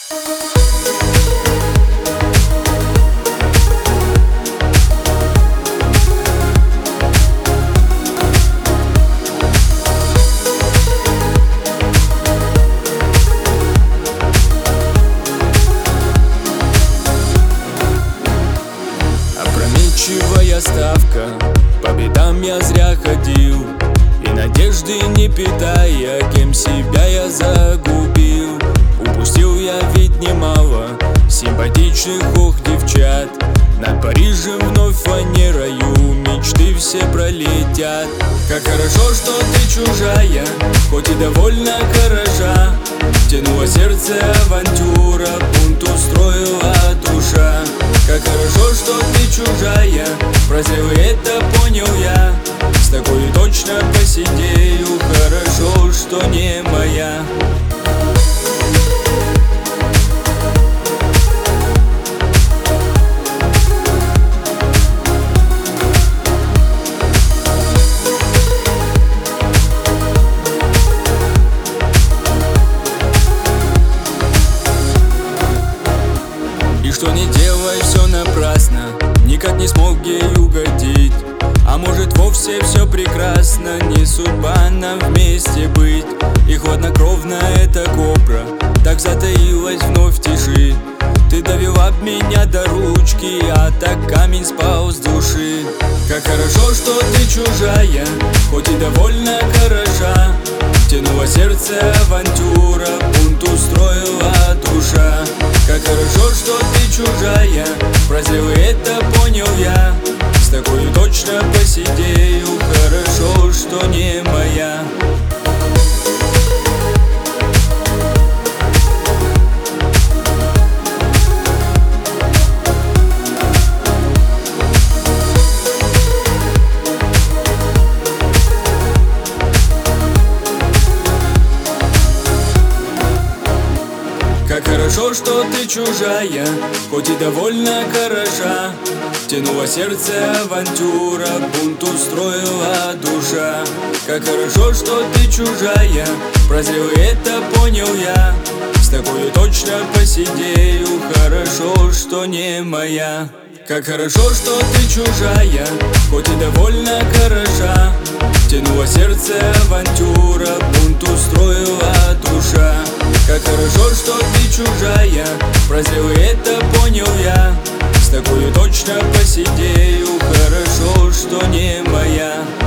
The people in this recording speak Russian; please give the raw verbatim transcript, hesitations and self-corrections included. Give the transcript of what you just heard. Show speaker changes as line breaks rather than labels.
Опрометчивая ставка, по бедам я зря ходил, и надежды не питая, кем себя я загубил. Упустил я ведь немало симпатичных, ох, девчат. Над Парижем вновь фанерою мечты все пролетят. Как хорошо, что ты чужая, хоть и довольно хороша. Тянуло сердце авантюра, бунт устроила душа. Как хорошо, что ты чужая, прозрел и это понял я. С такой точно посидею, хорошо, что не моя. И что не делай, все напрасно, никак не смог ей угодить. А может вовсе все прекрасно, не судьба нам вместе быть. И хладнокровно эта кобра так затаилась вновь в тиши. Ты довела б меня до ручки, а так камень спал с души. Как хорошо, что ты чужая, хоть и довольно хороша. Тянуло сердце авантюра, бунт устроила душа. Как хорошо, что ты чужая, прозрел и это понял я. С такой точно посидею, хорошо, что не моя. Как хорошо, что ты чужая, хоть и довольно хороша. Тянуло сердце авантюра, бунт устроила душа. Как хорошо, что ты чужая, прозрел и это понял я. С такой точно посидею, хорошо, что не моя. Как хорошо, что ты чужая, хоть и довольно хороша. Тянуло сердце авантюра, бунт устроила душа. Как хорошо, что ты чужая, прозрел и это понял я. С такой точно посидею, хорошо, что не моя.